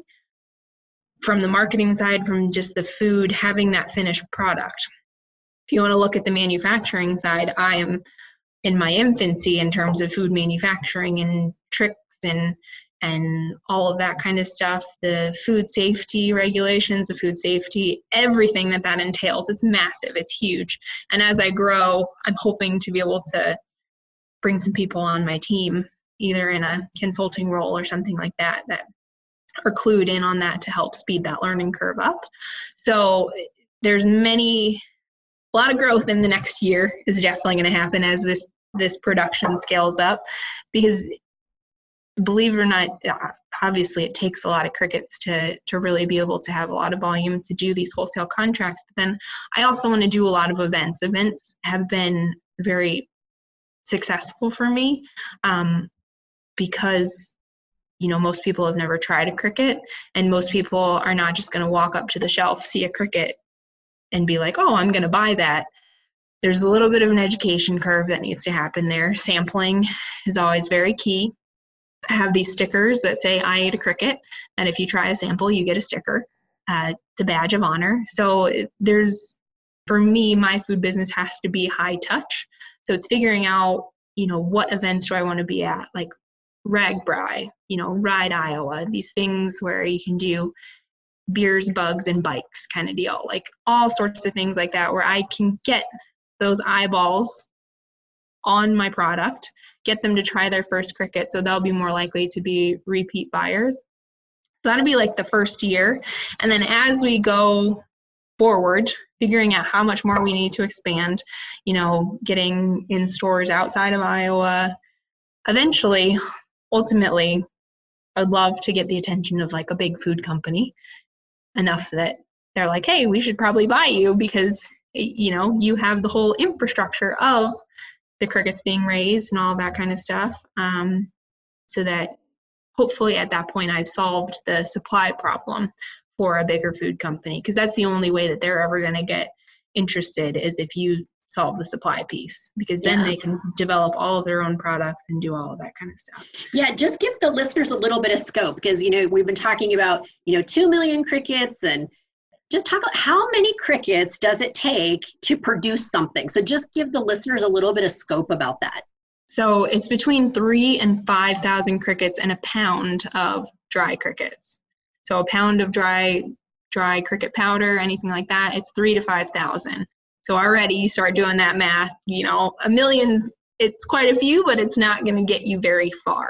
from the marketing side, from just the food, having that finished product. If you want to look at the manufacturing side, I am in my infancy in terms of food manufacturing and tricks and and all of that kind of stuff, the food safety regulations, the food safety, everything that that entails. It's massive. It's huge. And as I grow, I'm hoping to be able to bring some people on my team, either in a consulting role or something like that, that are clued in on that to help speed that learning curve up. So there's many, a lot of growth in the next year is definitely going to happen as this, this production scales up, because believe it or not, obviously it takes a lot of crickets to to really be able to have a lot of volume to do these wholesale contracts. But then I also want to do a lot of events. Events have been very successful for me um, because, you know, most people have never tried a cricket, and most people are not just going to walk up to the shelf, see a cricket, and be like, oh, I'm going to buy that. There's a little bit of an education curve that needs to happen there. Sampling is always very key. I have these stickers that say I ate a cricket, and if you try a sample, you get a sticker. Uh, it's a badge of honor. So there's, for me, my food business has to be high touch. So it's figuring out, you know, what events do I want to be at, like RAGBRAI, you know, Ride Iowa, these things where you can do beers, bugs, and bikes kind of deal, like all sorts of things like that, where I can get those eyeballs on my product, get them to try their first cricket, so they'll be more likely to be repeat buyers. So that'll be like the first year. And then as we go forward, figuring out how much more we need to expand, you know, getting in stores outside of Iowa. Eventually, ultimately, I'd love to get the attention of like a big food company enough that they're like, hey, we should probably buy you because, you know, you have the whole infrastructure of the crickets being raised and all that kind of stuff, um, so that hopefully at that point I've solved the supply problem for a bigger food company, because that's the only way that they're ever going to get interested, is if you solve the supply piece, because then yeah. they can develop all of their own products and do all of that kind of stuff. Yeah, just give the listeners a little bit of scope, because, you know, we've been talking about, you know, two million crickets, and just talk about how many crickets does it take to produce something. So just give the listeners a little bit of scope about that. So it's between three and five thousand crickets and a pound of dry crickets. So a pound of dry dry cricket powder, anything like that, it's three to five thousand. So already you start doing that math. You know, a million's, it's quite a few, but it's not going to get you very far.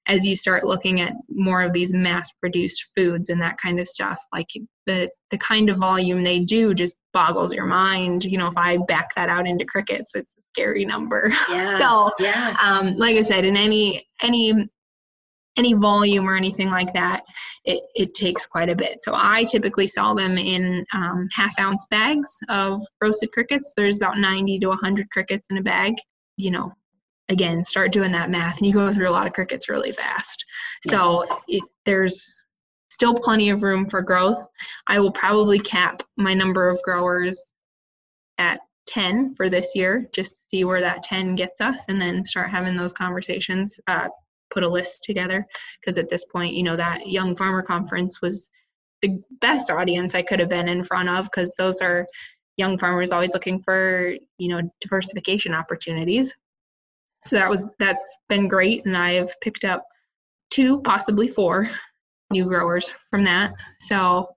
as you start looking at more of these mass-produced foods and that kind of stuff, like the the kind of volume they do just boggles your mind. You know, if I back that out into crickets, it's a scary number. Yeah. So, yeah. um, like I said, in any any any volume or anything like that, it, it takes quite a bit. So I typically sell them in um, half ounce bags of roasted crickets. There's about ninety to one hundred crickets in a bag. You know, again, start doing that math and you go through a lot of crickets really fast. Yeah. So it, there's still plenty of room for growth. I will probably cap my number of growers at ten for this year, just to see where that ten gets us, and then start having those conversations, uh, put a list together. Because at this point, you know, that Young Farmer Conference was the best audience I could have been in front of, because those are young farmers always looking for, you know, diversification opportunities. So that was, that's been great. And I've picked up two, possibly four new growers from that. So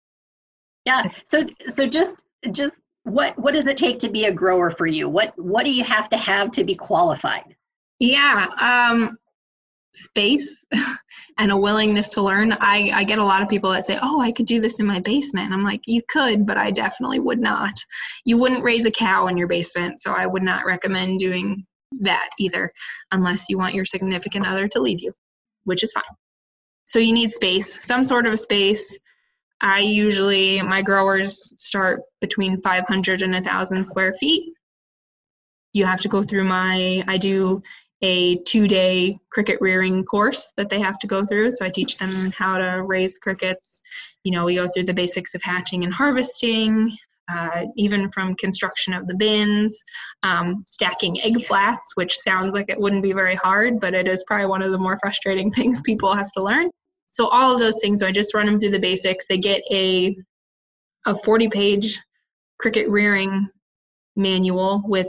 yeah. So, so just, just what, what does it take to be a grower for you? What, what do you have to have to be qualified? Yeah. Um, space and a willingness to learn. I, I get a lot of people that say, oh, I could do this in my basement. And I'm like, you could, but I definitely would not. You wouldn't raise a cow in your basement. So I would not recommend doing that either, unless you want your significant other to leave you, which is fine. So you need space, some sort of a space. I usually, my growers start between five hundred and one thousand square feet. You have to go through my, I do a two-day cricket rearing course that they have to go through. So I teach them how to raise crickets. You know, we go through the basics of hatching and harvesting, uh, even from construction of the bins, um, stacking egg flats, which sounds like it wouldn't be very hard, but it is probably one of the more frustrating things people have to learn. So all of those things, I just run them through the basics. They get a a forty-page cricket rearing manual with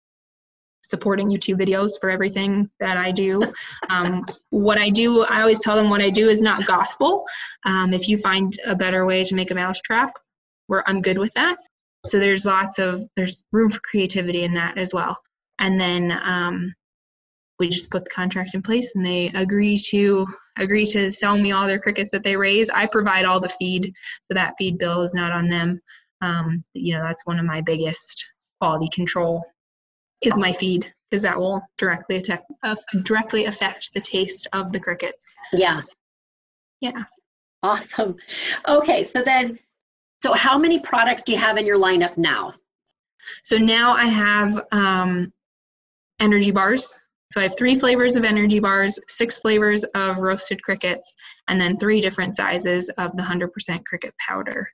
supporting YouTube videos for everything that I do. Um, what I do, I always tell them what I do is not gospel. Um, if you find a better way to make a mousetrap, where I'm good with that. So there's lots of, there's room for creativity in that as well. And then um, we just put the contract in place and they agree to agree to sell me all their crickets that they raise. I provide all the feed, so that feed bill is not on them. Um, you know, that's one of my biggest quality control is my feed, because that will directly attack, uh, directly affect the taste of the crickets. Yeah. Yeah. Awesome. Okay. So then, so how many products do you have in your lineup now? So now I have um, energy bars. So I have three flavors of energy bars, six flavors of roasted crickets, and then three different sizes of the one hundred percent cricket powder.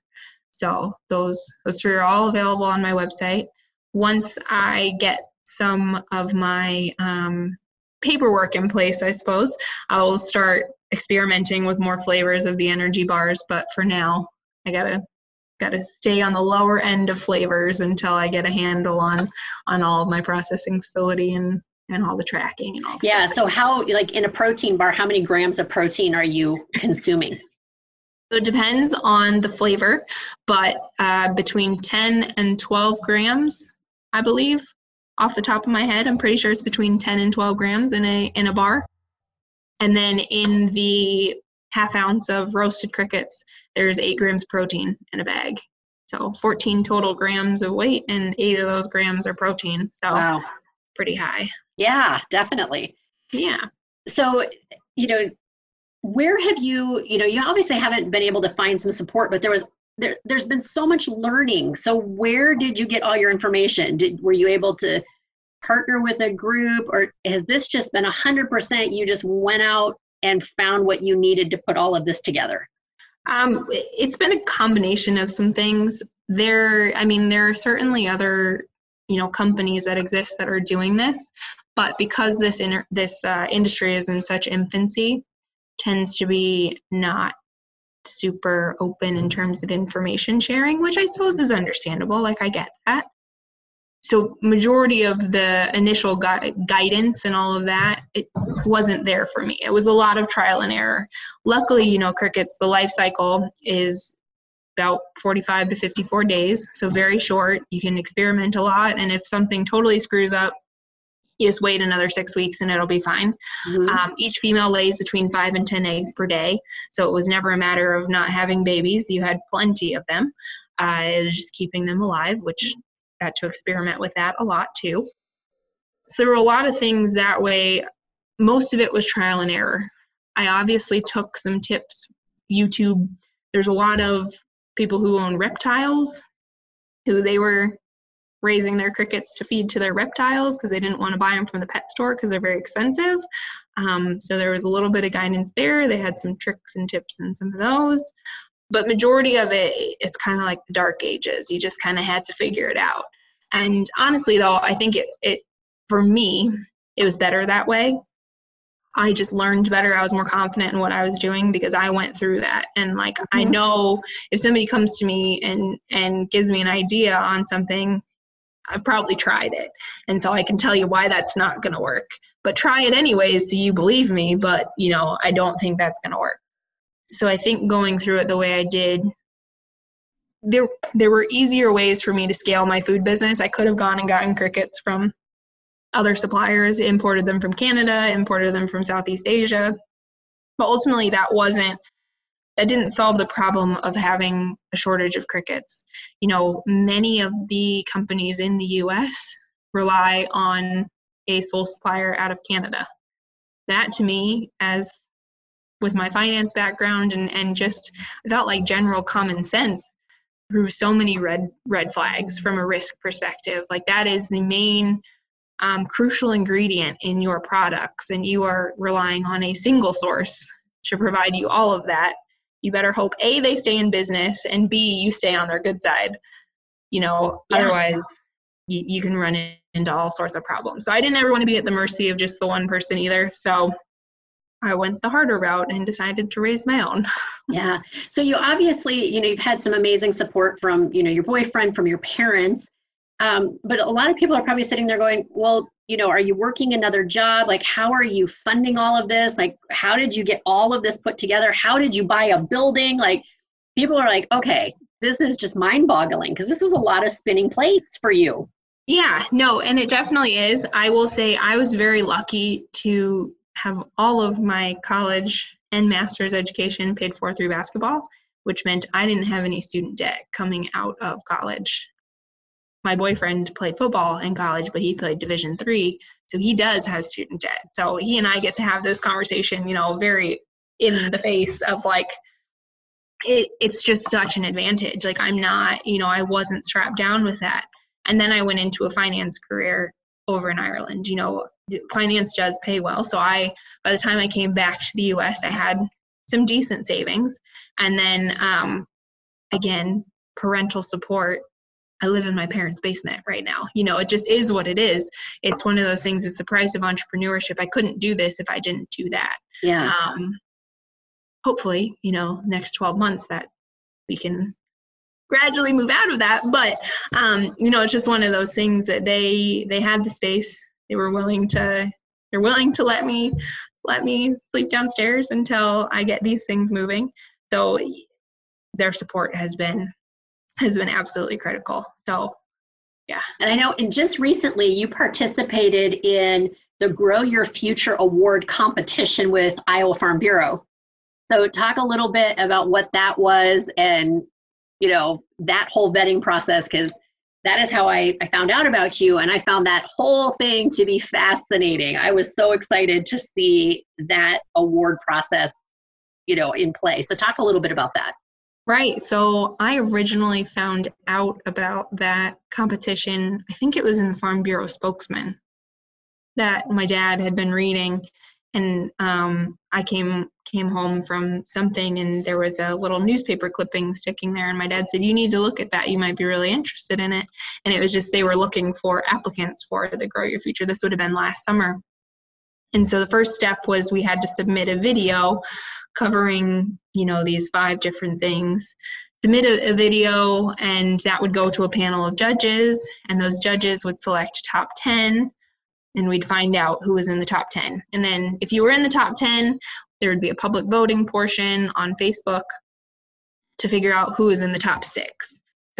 So those, those three are all available on my website. Once I get some of my um, paperwork in place, I suppose, I will start experimenting with more flavors of the energy bars. But for now, I gotta gotta stay on the lower end of flavors until I get a handle on on all of my processing facility and and all the tracking and all. Yeah. stuff. So how, like in a protein bar, how many grams of protein are you consuming? So it depends on the flavor, but uh, between ten and twelve grams, I believe. Off the top of my head, I'm pretty sure it's between ten and twelve grams in a in a bar. And then in the half ounce of roasted crickets, there's eight grams protein in a bag. So fourteen total grams of weight, and eight of those grams are protein. So wow, pretty high. Yeah, definitely. Yeah. So, you know, where have you, you know, you obviously haven't been able to find some support, but there was There, there's been so much learning. So where did you get all your information? Did, were you able to partner with a group, or has this just been one hundred percent you just went out and found what you needed to put all of this together? Um, it's been a combination of some things. There, I mean, there are certainly other, you know, companies that exist that are doing this, but because this inter- this uh, industry is in such infancy, tends to be not super open in terms of information sharing, which I suppose is understandable. Like, I get that. So majority of the initial gu- guidance and all of that, it wasn't there for me. It was a lot of trial and error. Luckily, you know, crickets, the life cycle is about forty-five to fifty-four days. So very short. You can experiment a lot. And if something totally screws up, You just wait another six weeks and it'll be fine. Mm-hmm. Um, each female lays between five and ten eggs per day. So it was never a matter of not having babies. You had plenty of them. Uh, it was just keeping them alive, which got to experiment with that a lot too. So there were a lot of things that way. Most of it was trial and error. I obviously took some tips, YouTube. There's a lot of people who own reptiles who they were raising their crickets to feed to their reptiles because they didn't want to buy them from the pet store because they're very expensive. Um, so there was a little bit of guidance there. They had some tricks and tips and some of those. But majority of it, it's kind of like the dark ages. You just kind of had to figure it out. And honestly, though, I think it, it for me, it was better that way. I just learned better. I was more confident in what I was doing because I went through that. And like, mm-hmm. I know if somebody comes to me and, and gives me an idea on something, I've probably tried it. And so I can tell you why that's not going to work. But try it anyways so you believe me. But, you know, I don't think that's going to work. So I think going through it the way I did, there there were easier ways for me to scale my food business. I could have gone and gotten crickets from other suppliers, imported them from Canada, imported them from Southeast Asia. But ultimately that wasn't, that didn't solve the problem of having a shortage of crickets. You know, many of the companies in the U S rely on a sole supplier out of Canada. That to me, as with my finance background and, and just I felt like general common sense, threw so many red red flags from a risk perspective. Like that is the main um, crucial ingredient in your products, and you are relying on a single source to provide you all of that. You better hope A, they stay in business, and B, you stay on their good side. You know, yeah. Otherwise you, you can run into all sorts of problems. So I didn't ever want to be at the mercy of just the one person either. So I went the harder route and decided to raise my own. Yeah. So you obviously, you know, you've had some amazing support from, you know, your boyfriend, from your parents. Um, but a lot of people are probably sitting there going, well, you know, are you working another job? Like, how are you funding all of this? Like, how did you get all of this put together? How did you buy a building? Like, people are like, okay, this is just mind boggling because this is a lot of spinning plates for you. Yeah, no, and it definitely is. I will say I was very lucky to have all of my college and master's education paid for through basketball, which meant I didn't have any student debt coming out of college. My boyfriend played football in college, but he played Division three, so he does have student debt. So he and I get to have this conversation, you know, very in the face of like, it, it's just such an advantage. Like I'm not, you know, I wasn't strapped down with that. And then I went into a finance career over in Ireland. You know, finance does pay well. So I, by the time I came back to the U S, I had some decent savings. And then, um, again, parental support. I live in my parents' basement right now. You know, it just is what it is. It's one of those things. It's the price of entrepreneurship. I couldn't do this if I didn't do that. Yeah. Um, hopefully, you know, next twelve months that we can gradually move out of that. But, um, you know, it's just one of those things that they, they had the space. They were willing to, they're willing to let me, let me sleep downstairs until I get these things moving. So their support has been, has been absolutely critical. So, yeah. And I know, and just recently you participated in the Grow Your Future Award competition with Iowa Farm Bureau. So talk a little bit about what that was and, you know, that whole vetting process, because that is how I, I found out about you. And I found that whole thing to be fascinating. I was so excited to see that award process, you know, in play. So talk a little bit about that. Right. So I originally found out about that competition, I think it was in the Farm Bureau Spokesman that my dad had been reading. And um, I came came home from something and there was a little newspaper clipping sticking there. And my dad said, you need to look at that. You might be really interested in it. And it was just, they were looking for applicants for the Grow Your Future. This would have been last summer. And so the first step was we had to submit a video covering, you know, these five different things. Submit a, a video, and that would go to a panel of judges, and those judges would select top ten, and we'd find out who was in the top ten. And then if you were in the top ten, there would be a public voting portion on Facebook to figure out who was in the top six.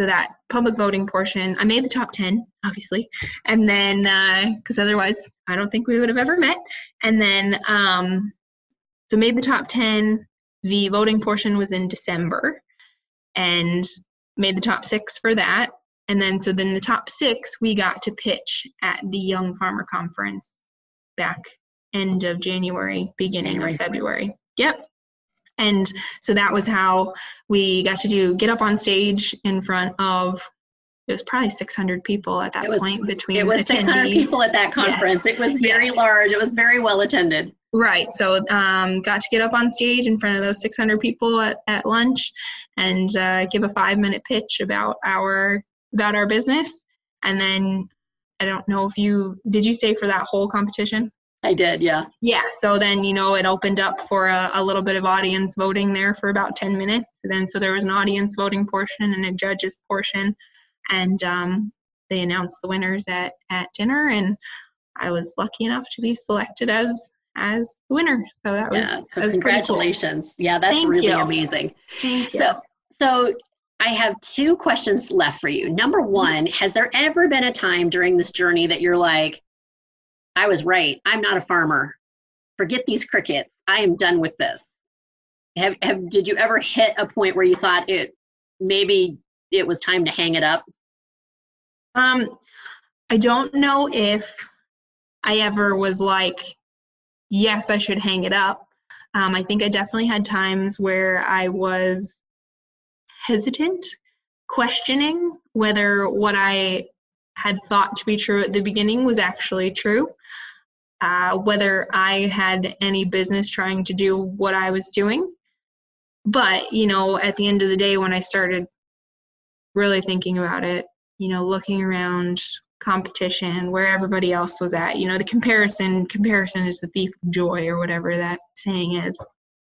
so that public voting portion, I made the top ten, obviously. And then, because uh, otherwise I don't think we would have ever met. And then, um, so made the top ten. The voting portion was in December and made the top six for that. And then, so then the top six, we got to pitch at the Young Farmer Conference back end of January, beginning January. of February. Yep. And so that was how we got to do, get up on stage in front of, it was probably six hundred people at that was, point between It was attendees. six hundred people at that conference. Yes. It was very yes. large. It was very well attended. Right. So um, got to get up on stage in front of those six hundred people at, at lunch and uh, give a five minute pitch about our, about our business. And then I don't know if you, did you stay for that whole competition? I did, yeah. Yeah, so then, you know, it opened up for a, a little bit of audience voting there for about ten minutes. And then, so there was an audience voting portion and a judges portion. And um, they announced the winners at, at dinner. And I was lucky enough to be selected as as the winner. So that was, yeah, so that was congratulations. Cool. Yeah, that's Thank really you. amazing. Thank so, you. So I have two questions left for you. Number one, has there ever been a time during this journey that you're like, I was right. I'm not a farmer. Forget these crickets. I am done with this. Have, have did you ever hit a point where you thought it maybe it was time to hang it up? Um, I don't know if I ever was like, yes, I should hang it up. Um, I think I definitely had times where I was hesitant, questioning whether what I had thought to be true at the beginning was actually true, uh, whether I had any business trying to do what I was doing. But, you know, at the end of the day, when I started really thinking about it, you know, looking around, competition, where everybody else was at, you know, the comparison, comparison is the thief of joy, or whatever that saying is.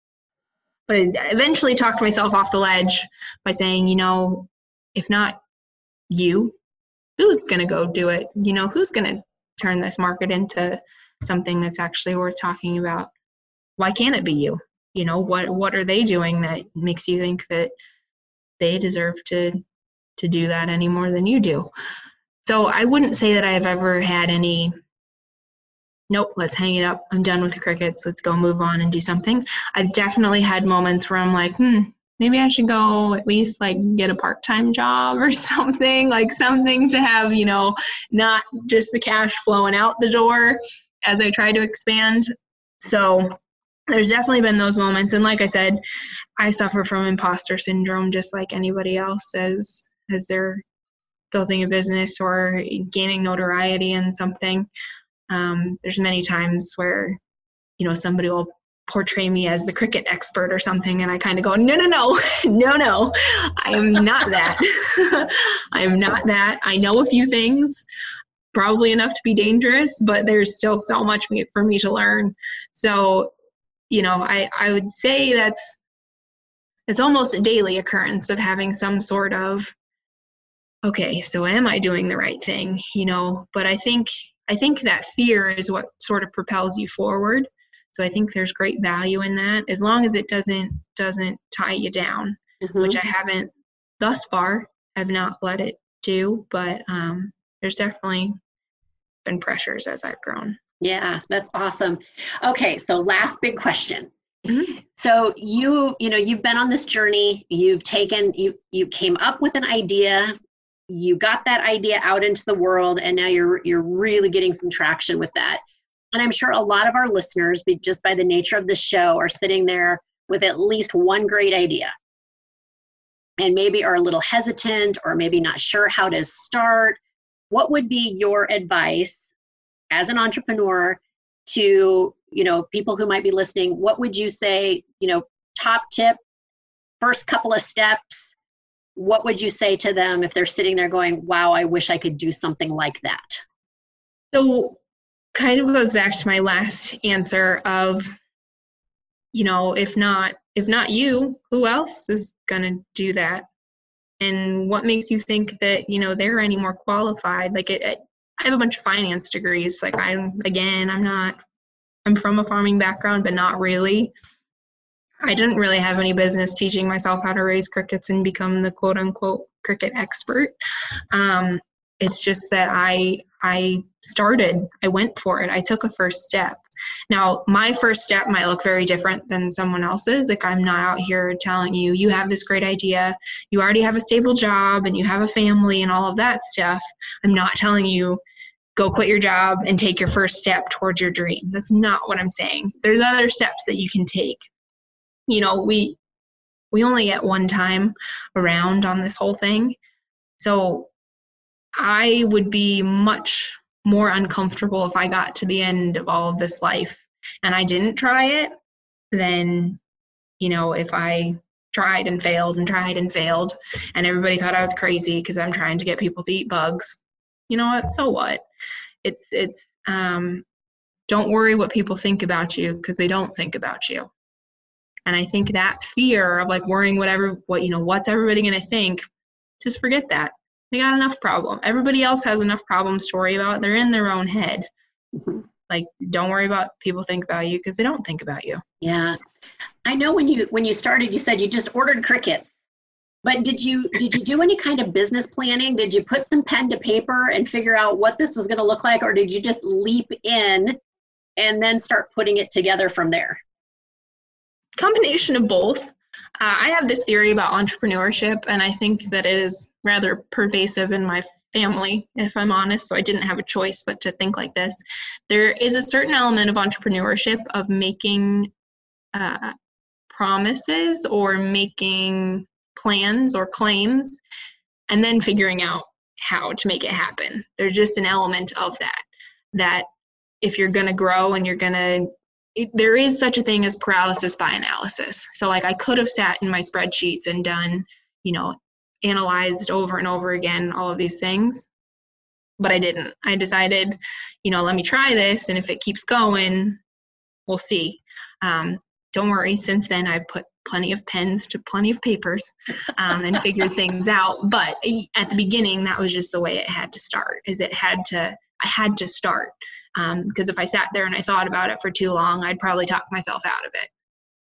But I eventually talked myself off the ledge by saying, you know, if not you, who's going to go do it? You know, who's going to turn this market into something that's actually worth talking about? Why can't it be you? You know, what what are they doing that makes you think that they deserve to to do that any more than you do? So I wouldn't say that I've ever had any, nope, let's hang it up. I'm done with the crickets. Let's go move on and do something. I've definitely had moments where I'm like, hmm, maybe I should go at least like get a part-time job or something, like something to have, you know, not just the cash flowing out the door as I try to expand. So there's definitely been those moments. And like I said, I suffer from imposter syndrome just like anybody else as, as they're building a business or gaining notoriety in something. Um, there's many times where, you know, somebody will portray me as the cricket expert or something, and I kind of go, no, no, no, no, no, I am not that. I am not that. I know a few things, probably enough to be dangerous, but there's still so much for me to learn. So, you know, I, I would say that's, it's almost a daily occurrence of having some sort of, okay, so am I doing the right thing? You know, but I think, I think that fear is what sort of propels you forward. So I think there's great value in that, as long as it doesn't doesn't tie you down, mm-hmm. which I haven't thus far, have not let it do, but um, there's definitely been pressures as I've grown. Yeah, that's awesome. Okay, so last big question. Mm-hmm. So you, you know, you've been on this journey, you've taken, you you came up with an idea, you got that idea out into the world, and now you're you're really getting some traction with that. And I'm sure a lot of our listeners, just by the nature of the show, are sitting there with at least one great idea and maybe are a little hesitant or maybe not sure how to start. What would be your advice as an entrepreneur to, you know, people who might be listening? What would you say, you know, top tip, first couple of steps? What would you say to them if they're sitting there going, wow, I wish I could do something like that? So kind of goes back to my last answer of, you know, if not, if not you, who else is going to do that? And what makes you think that, you know, they're any more qualified? Like it, it, I have a bunch of finance degrees. Like I'm, again, I'm not, I'm from a farming background, but not really. I didn't really have any business teaching myself how to raise crickets and become the quote unquote cricket expert. Um, it's just that I I started, I went for it. I took a first step. Now, my first step might look very different than someone else's. Like, I'm not out here telling you, you have this great idea, you already have a stable job and you have a family and all of that stuff. I'm not telling you, go quit your job and take your first step towards your dream. That's not what I'm saying. There's other steps that you can take. You know, we we only get one time around on this whole thing. So I would be much more uncomfortable if I got to the end of all of this life and I didn't try it than, you know, if I tried and failed and tried and failed and everybody thought I was crazy because I'm trying to get people to eat bugs. You know what? So what? It's, it's, um, don't worry what people think about you, because they don't think about you. And I think that fear of like worrying whatever, what, you know, what's everybody going to think, just forget that. They got enough problem. Everybody else has enough problems to worry about. They're in their own head. Mm-hmm. Like, don't worry about people think about you, because they don't think about you. Yeah. I know when you, when you started, you said you just ordered crickets, but did you, did you do any kind of business planning? Did you put some pen to paper and figure out what this was going to look like? Or did you just leap in and then start putting it together from there? Combination of both. Uh, I have this theory about entrepreneurship, and I think that it is rather pervasive in my family, if I'm honest, so I didn't have a choice but to think like this. There is a certain element of entrepreneurship of making uh, promises or making plans or claims and then figuring out how to make it happen. There's just an element of that, that if you're going to grow and you're going to It, there is such a thing as paralysis by analysis. So like I could have sat in my spreadsheets and done, you know, analyzed over and over again, all of these things, but I didn't. I decided, you know, let me try this. And if it keeps going, we'll see. Um, don't worry. Since then, I've put plenty of pens to plenty of papers um, and figured things out. But at the beginning, that was just the way it had to start, is it had to, I had to start. Um, because if I sat there and I thought about it for too long, I'd probably talk myself out of it.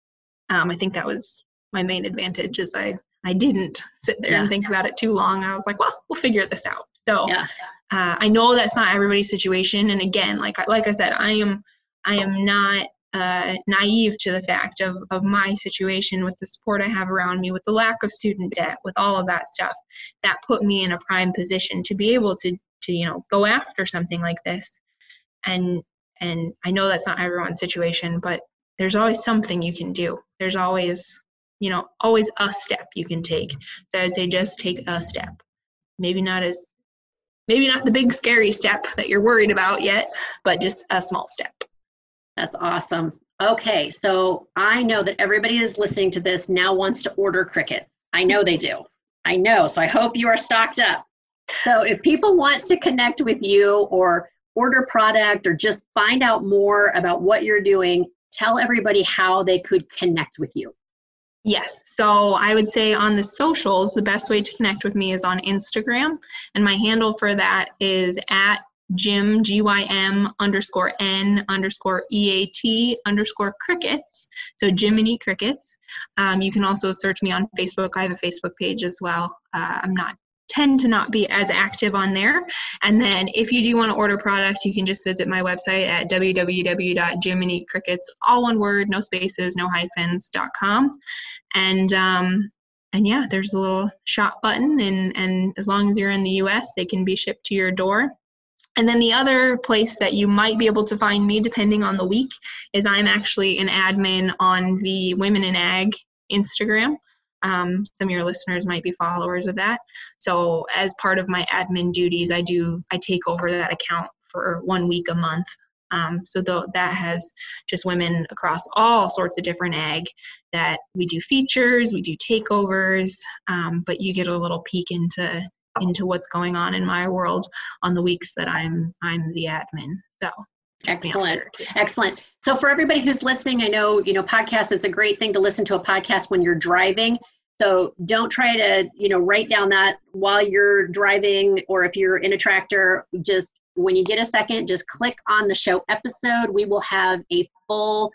Um, I think that was my main advantage, is I, I didn't sit there yeah. and think about it too long. I was like, well, we'll figure this out. So yeah. uh, I know that's not everybody's situation. And again, like, like I said, I am, I am not uh, naive to the fact of, of my situation with the support I have around me, with the lack of student debt, with all of that stuff. That put me in a prime position to be able to, to, you know, go after something like this. And and I know that's not everyone's situation, but there's always something you can do. There's always, you know, always a step you can take. So I'd say just take a step. Maybe not as, maybe not the big scary step that you're worried about yet, but just a small step. That's awesome. Okay, so I know that everybody is listening to this now wants to order crickets. I know they do. I know, so I hope you are stocked up. So if people want to connect with you or order product or just find out more about what you're doing, tell everybody how they could connect with you. Yes. So I would say on the socials, the best way to connect with me is on Instagram. And my handle for that is at Gym, G Y M underscore N underscore E A T underscore crickets. So Jiminy Crickets. Um, you can also search me on Facebook. I have a Facebook page as well. Uh, I'm not tend to not be as active on there. And then if you do want to order product, you can just visit my website at w w w dot jiminy crickets, all one word, no spaces, no hyphens, dot com. And, um, and yeah, there's a little shop button, and, and as long as you're in the U S, they can be shipped to your door. And then the other place that you might be able to find me, depending on the week, is I'm actually an admin on the Women in Ag Instagram. Um, some of your listeners might be followers of that. So as part of my admin duties, I do, I take over that account for one week a month. Um, so th- that has just women across all sorts of different ag that we do features, we do takeovers, um, but you get a little peek into into what's going on in my world on the weeks that I'm I'm the admin. So excellent, excellent. So for everybody who's listening, I know, you know, podcasts, it's a great thing to listen to a podcast when you're driving. So don't try to, you know, write down that while you're driving, or if you're in a tractor, just when you get a second, just click on the show episode. We will have a full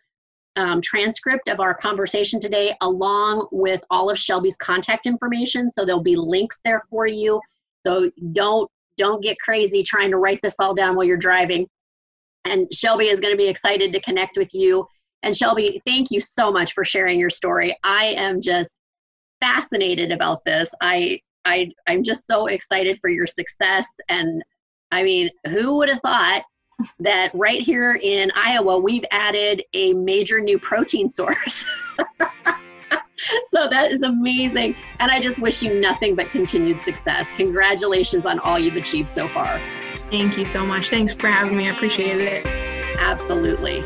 um, transcript of our conversation today, along with all of Shelby's contact information. So there'll be links there for you. So don't don't get crazy trying to write this all down while you're driving. And Shelby is going to be excited to connect with you. And Shelby, thank you so much for sharing your story. I am just fascinated about this. I I I'm just so excited for your success. And I mean, who would have thought that right here in Iowa, we've added a major new protein source. So that is amazing. And I just wish you nothing but continued success. Congratulations on all you've achieved so far. Thank you so much. Thanks for having me. I appreciate it. Absolutely.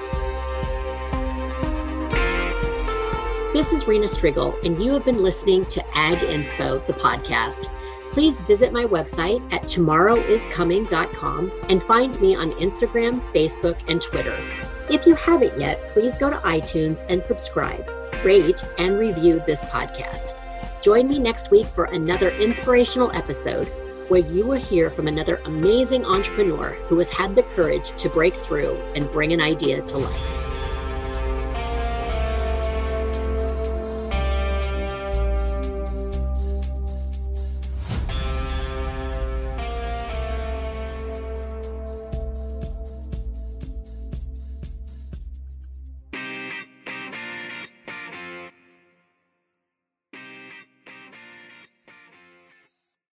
This is Rena Striegel, and you have been listening to Ag Inspo, the podcast. Please visit my website at tomorrow is coming dot com and find me on Instagram, Facebook, and Twitter. If you haven't yet, please go to iTunes and subscribe, rate, and review this podcast. Join me next week for another inspirational episode where you will hear from another amazing entrepreneur who has had the courage to break through and bring an idea to life.